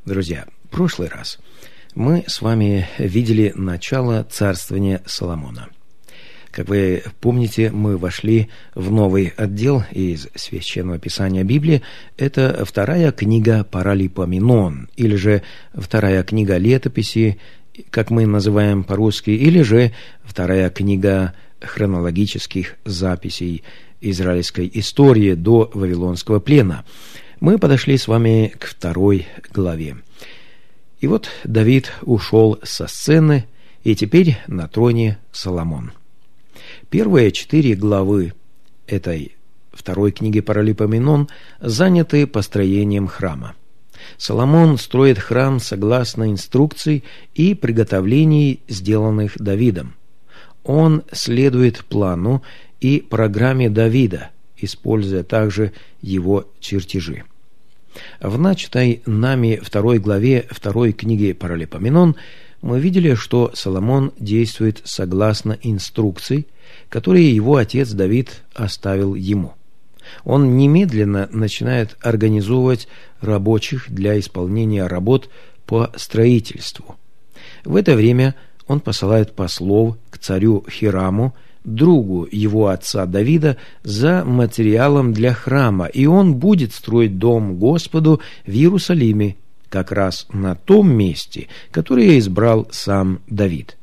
Друзья, в прошлый раз мы с вами видели начало царствования Соломона. Как вы помните, мы вошли в новый отдел из Священного Писания Библии. Это вторая книга Паралипоменон, или же вторая книга летописи, как мы называем по-русски, или же вторая книга хронологических записей израильской истории до Вавилонского плена. Мы подошли с вами к 2 главе. И вот Давид ушел со сцены, и теперь на троне Соломон. Первые 4 главы этой 2 книги Паралипоменон заняты построением храма. Соломон строит храм согласно инструкций и приготовлений, сделанных Давидом. Он следует плану и программе Давида, используя также его чертежи. В начатой нами 2 главе 2 книги Паралипоменон мы видели, что Соломон действует согласно инструкций, которые его отец Давид оставил ему. Он немедленно начинает организовывать рабочих для исполнения работ по строительству. В это время он посылает послов к царю Хираму, другу его отца Давида, за материалом для храма, и он будет строить дом Господу в Иерусалиме, как раз на том месте, которое избрал сам Давид.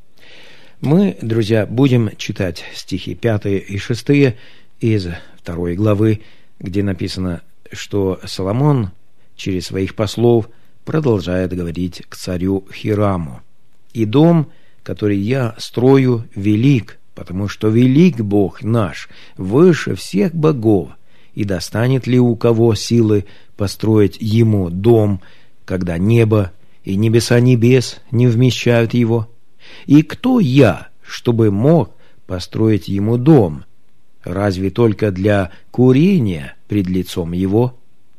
Мы, друзья, будем читать стихи 5 и 6 из 2 главы, где написано, что Соломон через своих послов продолжает говорить к царю Хираму: «И дом, который я строю, велик, потому что велик Бог наш, выше всех богов, и достанет ли у кого силы построить ему дом, когда небо и небеса небес не вмещают его? И кто я, чтобы мог построить ему дом? Разве только для курения пред лицом его?»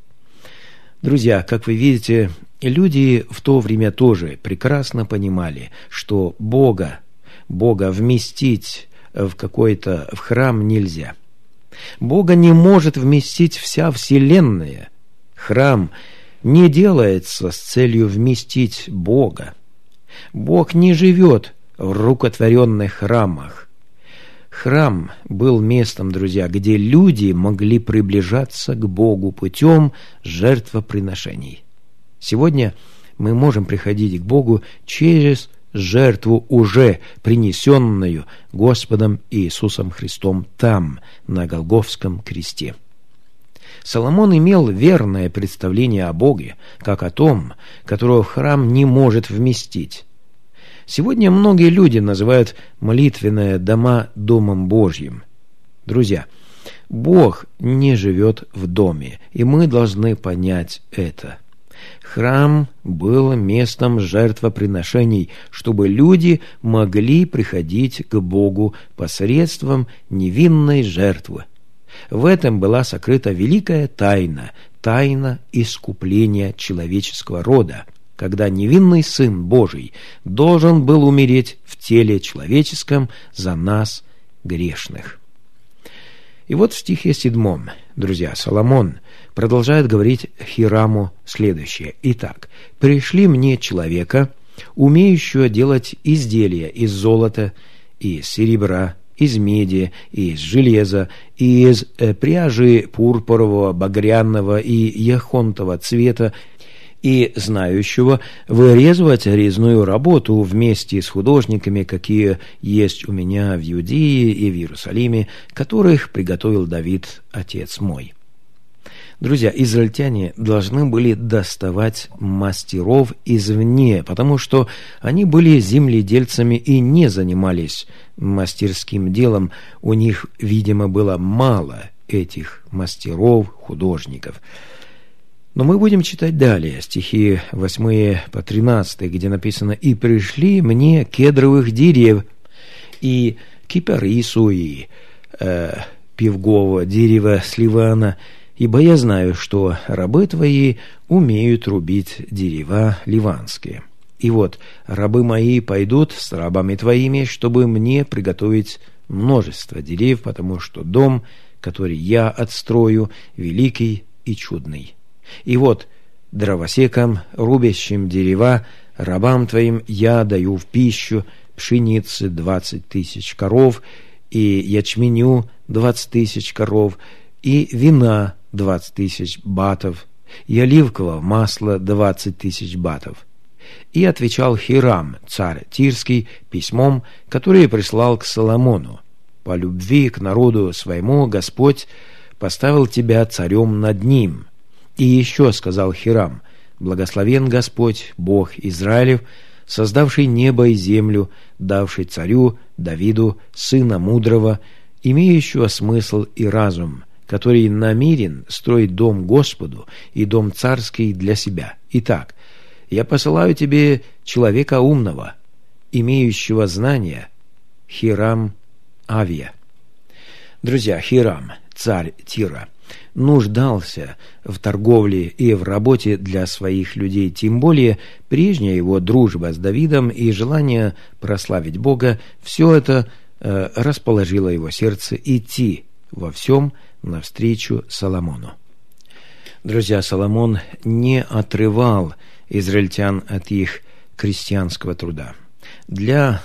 Друзья, как вы видите, люди в то время тоже прекрасно понимали, что Бога вместить в храм нельзя. Бога не может вместить вся вселенная. Храм не делается с целью вместить Бога. Бог не живет в рукотворенных храмах. Храм был местом, друзья, где люди могли приближаться к Богу путем жертвоприношений. Сегодня мы можем приходить к Богу через жертву, уже принесенную Господом Иисусом Христом там, на Голгофском кресте. Соломон имел верное представление о Боге, как о том, которого храм не может вместить. Сегодня многие люди называют молитвенные дома Домом Божьим. Друзья, Бог не живет в доме, и мы должны понять это. Храм был местом жертвоприношений, чтобы люди могли приходить к Богу посредством невинной жертвы. В этом была сокрыта великая тайна искупления человеческого рода, когда невинный Сын Божий должен был умереть в теле человеческом за нас, грешных. И вот в стихе 7, друзья, Соломон продолжает говорить Хираму следующее: «Итак, пришли мне человека, умеющего делать изделия из золота, из серебра, из меди, из железа, из пряжи пурпурового, багряного и яхонтового цвета, и знающего вырезывать резную работу вместе с художниками, какие есть у меня в Иудее и в Иерусалиме, которых приготовил Давид, отец мой». Друзья, израильтяне должны были доставать мастеров извне, потому что они были земледельцами и не занимались мастерским делом. У них, видимо, было мало этих мастеров, художников. Но мы будем читать далее, стихи 8 по 13, где написано: «И пришли мне кедровых дерев, и кипарису, и пивгового дерева с Ливана, ибо я знаю, что рабы твои умеют рубить дерева ливанские. И вот рабы мои пойдут с рабами твоими, чтобы мне приготовить множество деревьев, потому что дом, который я отстрою, великий и чудный. И вот дровосекам, рубящим дерева, рабам твоим я даю в пищу пшеницы 20 тысяч коров, и ячменю 20 тысяч коров, и вина 20 тысяч батов, и оливкового масла 20 тысяч батов». И отвечал Хирам, царь Тирский, письмом, которое прислал к Соломону: «По любви к народу своему Господь поставил тебя царем над ним». И еще сказал Хирам: «Благословен Господь, Бог Израилев, создавший небо и землю, давший царю Давиду, сына мудрого, имеющего смысл и разум, который намерен строить дом Господу и дом царский для себя. Итак, я посылаю тебе человека умного, имеющего знания, Хирам Авия». Друзья, Хирам, царь Тира, нуждался в торговле и в работе для своих людей, тем более прежняя его дружба с Давидом и желание прославить Бога, все это расположило его сердце идти во всем навстречу Соломону. Друзья, Соломон не отрывал израильтян от их крестьянского труда. Для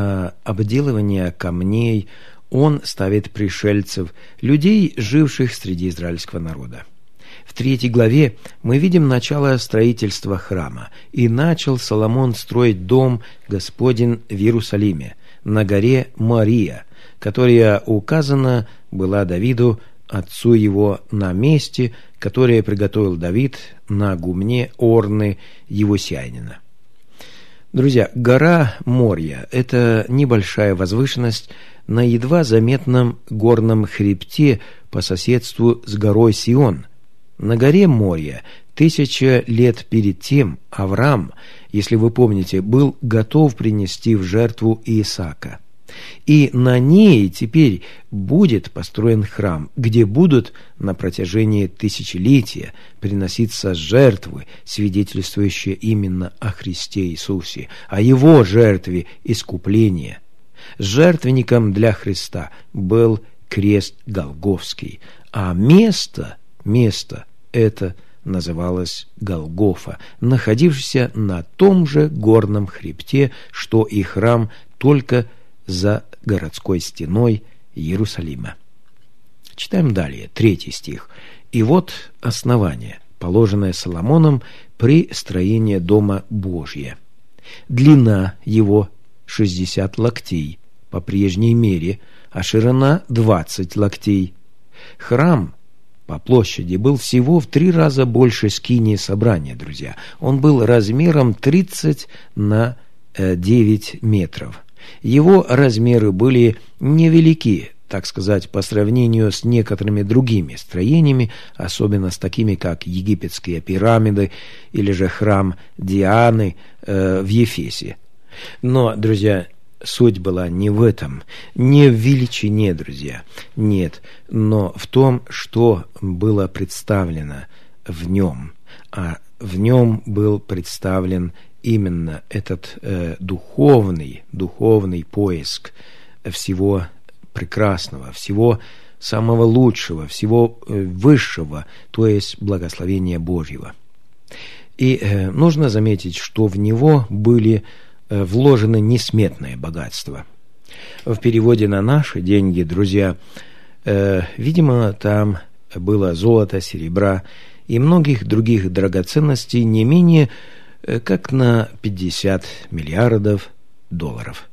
обделывания камней он ставит пришельцев, людей, живших среди израильского народа. В 3 главе мы видим начало строительства храма. «И начал Соломон строить дом Господень в Иерусалиме, на горе Мория, которая указана была Давиду, отцу его, на месте, которое приготовил Давид на гумне Орны Евусянина». Друзья, гора Мория – это небольшая возвышенность на едва заметном горном хребте по соседству с горой Сион. На горе Мория 1000 лет перед тем Авраам, если вы помните, был готов принести в жертву Исаака. И на ней теперь будет построен храм, где будут на протяжении тысячелетия приноситься жертвы, свидетельствующие именно о Христе Иисусе, о Его жертве искупления. Жертвенником для Христа был крест Голгофский, а место это называлось Голгофа, находившееся на том же горном хребте, что и храм, только за городской стеной Иерусалима. Читаем далее, 3 стих. «И вот основание, положенное Соломоном при строении дома Божия. Длина его 60 локтей по прежней мере, а ширина 20 локтей. Храм по площади был всего в 3 раза больше скинии собрания, друзья. Он был размером 30 на 9 метров. Его размеры были невелики, так сказать, по сравнению с некоторыми другими строениями, особенно с такими, как египетские пирамиды или же храм Дианы в Ефесе. Но, друзья, суть была не в этом, не в величине, друзья, нет, но в том, что было представлено в нем. А в нем был представлен именно этот духовный поиск всего прекрасного, всего самого лучшего, всего высшего, то есть благословения Божьего. И нужно заметить, что в него были вложены несметные богатства. В переводе на наши деньги, друзья, видимо, там было золото, серебра и многих других драгоценностей не менее как на 50 миллиардов долларов.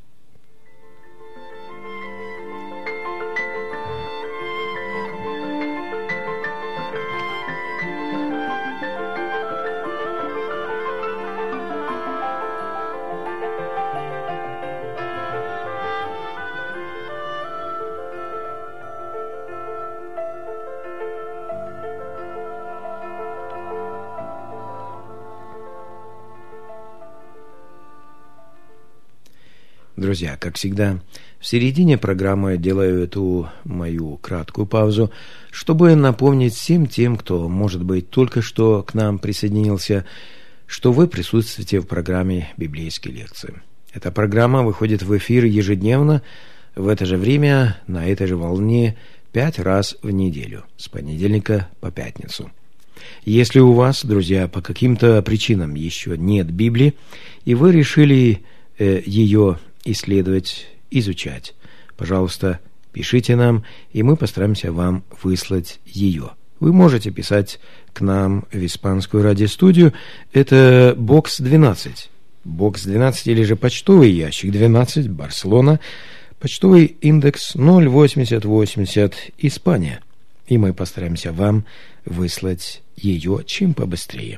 Друзья, как всегда, в середине программы делаю эту мою краткую паузу, чтобы напомнить всем тем, кто, может быть, только что к нам присоединился, что вы присутствуете в программе «Библейские лекции». Эта программа выходит в эфир ежедневно, в это же время, на этой же волне, 5 раз в неделю, с понедельника по пятницу. Если у вас, друзья, по каким-то причинам еще нет Библии, и вы решили ее исследовать, изучать, пожалуйста, пишите нам, и мы постараемся вам выслать ее. Вы можете писать к нам в испанскую радиостудию. Это бокс 12. Бокс 12 или же почтовый ящик 12, Барселона. Почтовый индекс 08080, Испания. И мы постараемся вам выслать ее чем побыстрее.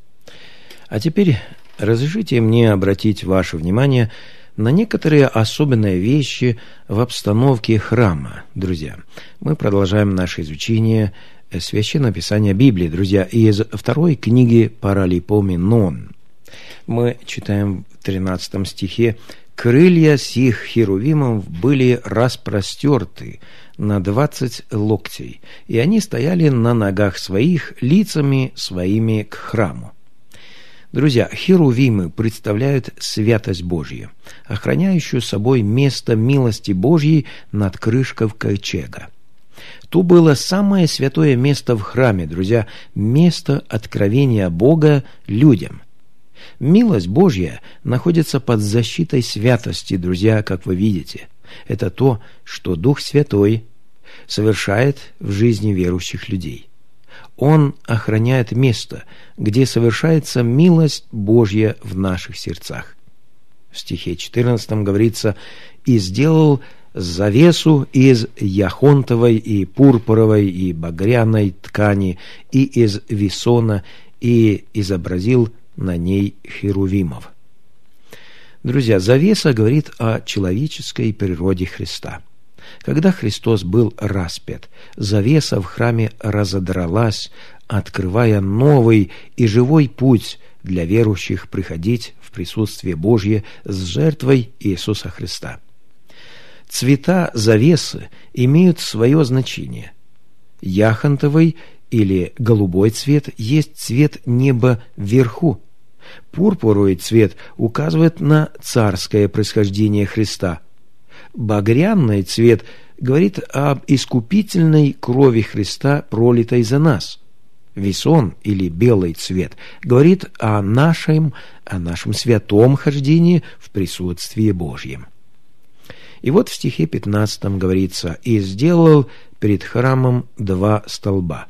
А теперь разрешите мне обратить ваше внимание на некоторые особенные вещи в обстановке храма, друзья. Мы продолжаем наше изучение Священного Писания Библии, друзья, из второй книги Паралипоменон. Мы читаем в 13 стихе: «Крылья сих херувимов были распростерты на 20 локтей, и они стояли на ногах своих, лицами своими к храму». Друзья, херувимы представляют святость Божью, охраняющую собой место милости Божьей над крышкой ковчега. То было самое святое место в храме, друзья, место откровения Бога людям. Милость Божья находится под защитой святости, друзья, как вы видите. Это то, что Дух Святой совершает в жизни верующих людей. Он охраняет место, где совершается милость Божья в наших сердцах. В стихе 14 говорится: «И сделал завесу из яхонтовой и пурпуровой и багряной ткани и из висона, и изобразил на ней херувимов». Друзья, завеса говорит о человеческой природе Христа. Когда Христос был распят, завеса в храме разодралась, открывая новый и живой путь для верующих приходить в присутствие Божье с жертвой Иисуса Христа. Цвета завесы имеют свое значение. Яхонтовый или голубой цвет есть цвет неба вверху. Пурпуровый цвет указывает на царское происхождение Христа. Багряный цвет говорит об искупительной крови Христа, пролитой за нас. Висон или белый цвет говорит о нашем святом хождении в присутствии Божьем. И вот в стихе 15 говорится: «И сделал перед храмом 2 столба,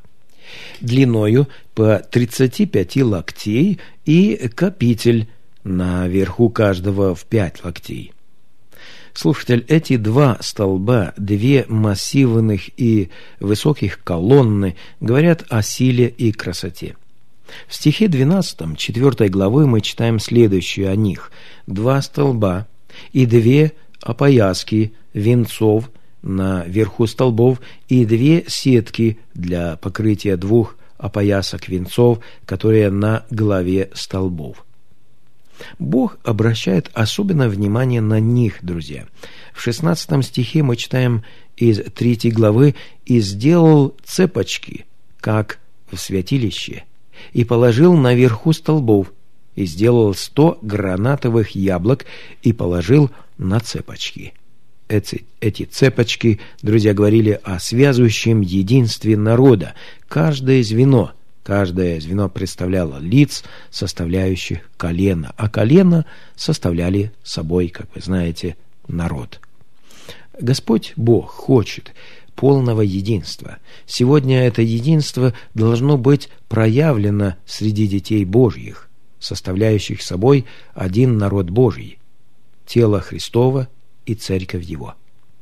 длиною по 35 локтей, и капитель наверху каждого в 5 локтей». Слушатель, эти 2 столба, 2 массивных и высоких колонны говорят о силе и красоте. В стихе 12 4 главы мы читаем следующее о них: «2 столба и 2 опояски венцов на верху столбов, и 2 сетки для покрытия 2 опоясок венцов, которые на главе столбов». Бог обращает особенное внимание на них, друзья. В 16 стихе мы читаем из 3 главы: «И сделал цепочки, как в святилище, и положил наверху столбов, и сделал 100 гранатовых яблок, и положил на цепочки». Эти цепочки, друзья, говорили о связывающем единстве народа. Каждое звено представляло лиц, составляющих колено, а колено составляли собой, как вы знаете, народ. Господь Бог хочет полного единства. Сегодня это единство должно быть проявлено среди детей Божьих, составляющих собой один народ Божий, тело Христово и церковь Его.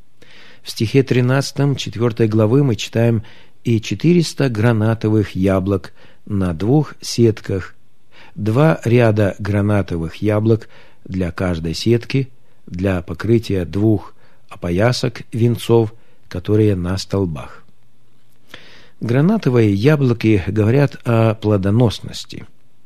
В стихе 13 4 главы мы читаем: «И 400 гранатовых яблок на 2 сетках, 2 ряда гранатовых яблок для каждой сетки, для покрытия 2 опоясок венцов, которые на столбах». Гранатовые яблоки говорят о плодоносности.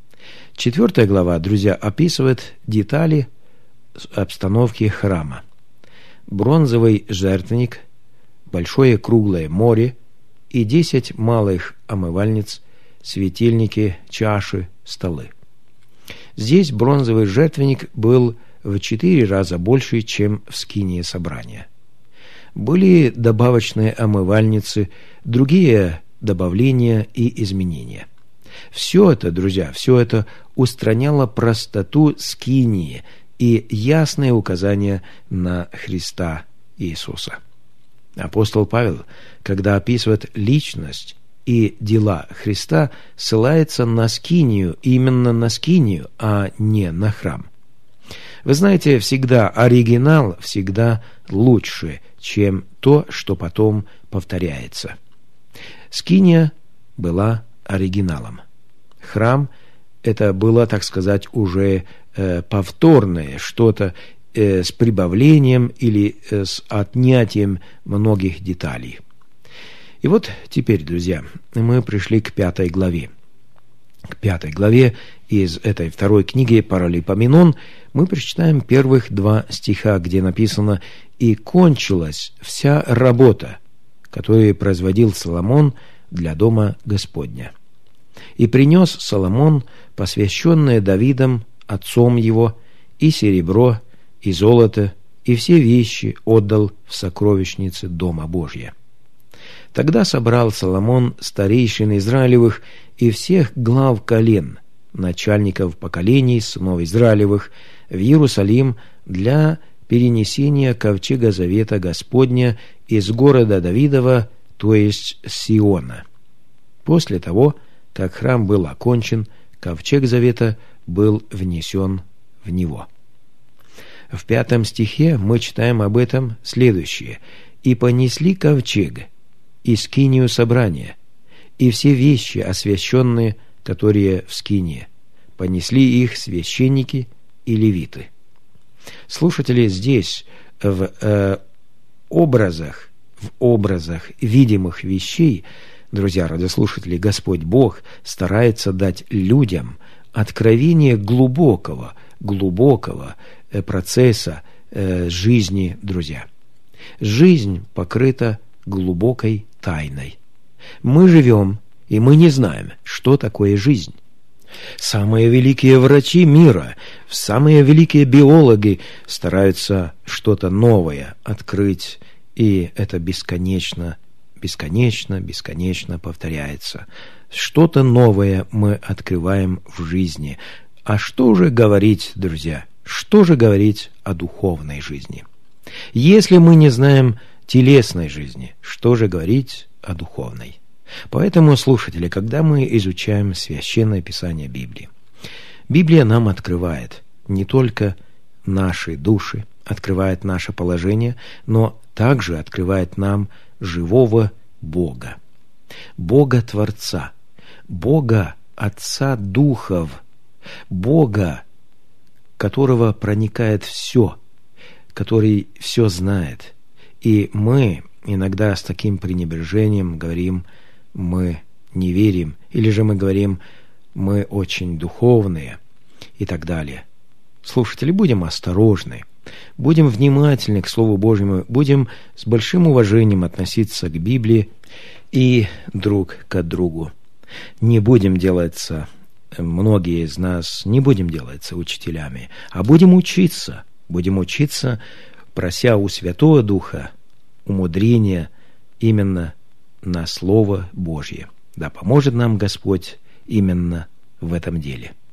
4 глава, друзья, описывает детали обстановки храма. Бронзовый жертвенник, большое круглое море и 10 малых омывальниц, светильники, чаши, столы. Здесь бронзовый жертвенник был в 4 раза больше, чем в скинии собрания. Были добавочные омывальницы, другие добавления и изменения. Все это, друзья, все это устраняло простоту скинии и ясные указания на Христа Иисуса. Апостол Павел, когда описывает личность и дела Христа, ссылается на скинию, именно на скинию, а не на храм. Вы знаете, всегда оригинал всегда лучше, чем то, что потом повторяется. Скиния была оригиналом. Храм – это было, так сказать, уже повторное, что-то с прибавлением или с отнятием многих деталей. И вот теперь, друзья, мы пришли к 5 главе. К 5 главе из этой второй книги Паралипоменон мы прочитаем первых 2 стиха, где написано: «И кончилась вся работа, которую производил Соломон для дома Господня. И принес Соломон посвященное Давидом, отцом его, и серебро, и золото, и все вещи отдал в сокровищнице Дома Божия. Тогда собрал Соломон старейшин Израилевых и всех глав колен, начальников поколений сынов Израилевых, в Иерусалим для перенесения ковчега завета Господня из города Давидова, то есть Сиона. После того, как храм был окончен, ковчег завета был внесен в него». В 5 стихе мы читаем об этом следующее: «И понесли ковчег, и скинию собрания, и все вещи освященные, которые в скинии, понесли их священники и левиты». Слушатели, здесь в образах видимых вещей, друзья радиослушатели, Господь Бог старается дать людям откровение глубокого процесса жизни, друзья. Жизнь покрыта глубокой тайной. Мы живем, и мы не знаем, что такое жизнь. Самые великие врачи мира, самые великие биологи стараются что-то новое открыть, и это бесконечно повторяется. Что-то новое мы открываем в жизни. А что же говорить, друзья? Что же говорить о духовной жизни? Если мы не знаем телесной жизни, что же говорить о духовной? Поэтому, слушатели, когда мы изучаем Священное Писание Библии, Библия нам открывает не только наши души, открывает наше положение, но также открывает нам живого Бога, Бога-Творца, Бога Отца Духов, Бога, которого проникает все, который все знает. И мы иногда с таким пренебрежением говорим: мы не верим, или же мы говорим: мы очень духовные, и так далее. Слушатели, будем осторожны, будем внимательны к Слову Божьему, будем с большим уважением относиться к Библии и друг к другу. Не будем делаться, многие из нас не будем делаться учителями, а будем учиться, прося у Святого Духа умудрения именно на Слово Божье. Да поможет нам Господь именно в этом деле.